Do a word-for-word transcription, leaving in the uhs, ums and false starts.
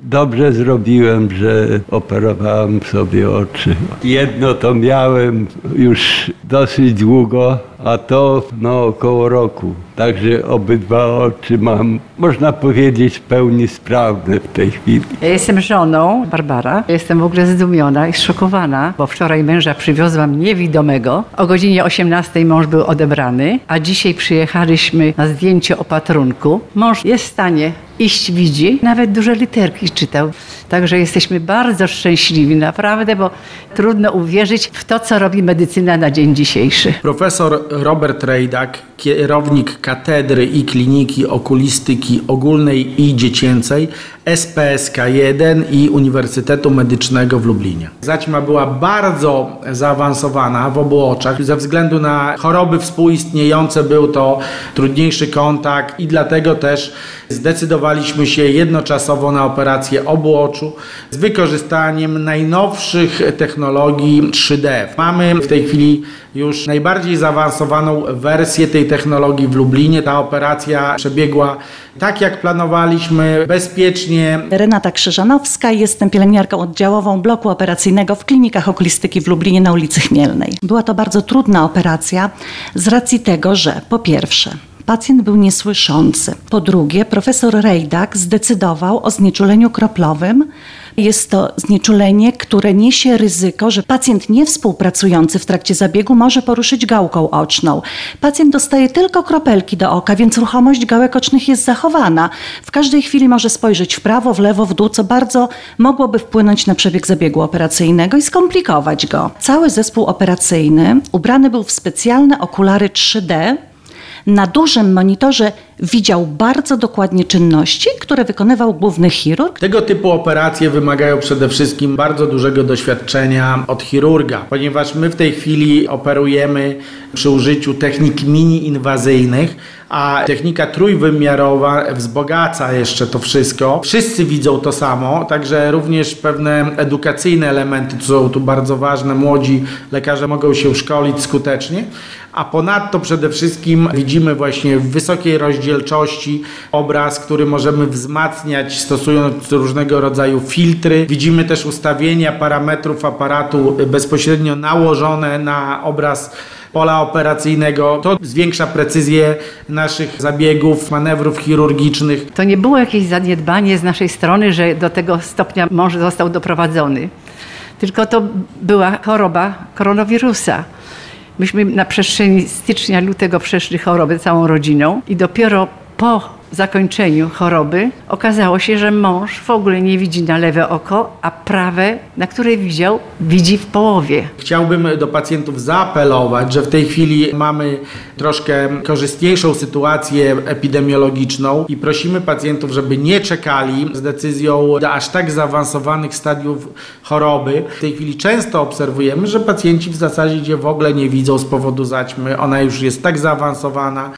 dobrze zrobiłem, że operowałem sobie oczy. Jedno to miałem już dosyć długo, a to no około roku. Także obydwa oczy mam, można powiedzieć, w pełni sprawne w tej chwili. Ja jestem żoną Barbara. Jestem w ogóle zdumiona i zszokowana, bo wczoraj męża przywiozłam niewidomego. O godzinie osiemnastej mąż był odebrany, a dzisiaj przyjechaliśmy na zdjęcie opatrunku. Mąż jest w stanie iść, widzi, nawet duże literki czytał. Także jesteśmy bardzo szczęśliwi, naprawdę, bo trudno uwierzyć w to, co robi medycyna na dzień dzisiejszy. Profesor Robert Rejdak, kierownik Katedry i Kliniki Okulistyki Ogólnej i Dziecięcej S P S K jeden i Uniwersytetu Medycznego w Lublinie. Zaćma była bardzo zaawansowana w obu oczach. Ze względu na choroby współistniejące był to trudniejszy kontakt i dlatego też zdecydowaliśmy się jednoczasowo na operację obu oczu z wykorzystaniem najnowszych technologii trzy D. Mamy w tej chwili już najbardziej zaawansowaną wersję tej technologii w Lublinie. Ta operacja przebiegła tak, jak planowaliśmy, bezpiecznie. Renata Krzyżanowska, jestem pielęgniarką oddziałową bloku operacyjnego w klinikach okulistyki w Lublinie na ulicy Chmielnej. Była to bardzo trudna operacja z racji tego, że po pierwsze pacjent był niesłyszący. Po drugie, profesor Rejdak zdecydował o znieczuleniu kroplowym. Jest to znieczulenie, które niesie ryzyko, że pacjent niewspółpracujący w trakcie zabiegu może poruszyć gałką oczną. Pacjent dostaje tylko kropelki do oka, więc ruchomość gałek ocznych jest zachowana. W każdej chwili może spojrzeć w prawo, w lewo, w dół, co bardzo mogłoby wpłynąć na przebieg zabiegu operacyjnego i skomplikować go. Cały zespół operacyjny ubrany był w specjalne okulary trzy D. Na dużym monitorze widział bardzo dokładnie czynności, które wykonywał główny chirurg. Tego typu operacje wymagają przede wszystkim bardzo dużego doświadczenia od chirurga, ponieważ my w tej chwili operujemy przy użyciu technik mini-inwazyjnych, a technika trójwymiarowa wzbogaca jeszcze to wszystko. Wszyscy widzą to samo, także również pewne edukacyjne elementy są tu bardzo ważne. Młodzi lekarze mogą się szkolić skutecznie, a ponadto przede wszystkim widzimy właśnie w wysokiej rozdzielczości obraz, który możemy wzmacniać stosując różnego rodzaju filtry. Widzimy też ustawienia parametrów aparatu bezpośrednio nałożone na obraz pola operacyjnego. To zwiększa precyzję naszych zabiegów, manewrów chirurgicznych. To nie było jakieś zaniedbanie z naszej strony, że do tego stopnia mąż został doprowadzony. Tylko to była choroba koronawirusa. Myśmy na przestrzeni stycznia, lutego przeszli chorobę całą rodziną i dopiero po zakończeniu choroby okazało się, że mąż w ogóle nie widzi na lewe oko, a prawe, na które widział, widzi w połowie. Chciałbym do pacjentów zaapelować, że w tej chwili mamy troszkę korzystniejszą sytuację epidemiologiczną i prosimy pacjentów, żeby nie czekali z decyzją do aż tak zaawansowanych stadiów choroby. W tej chwili często obserwujemy, że pacjenci w zasadzie w ogóle nie widzą z powodu zaćmy. Ona już jest tak zaawansowana,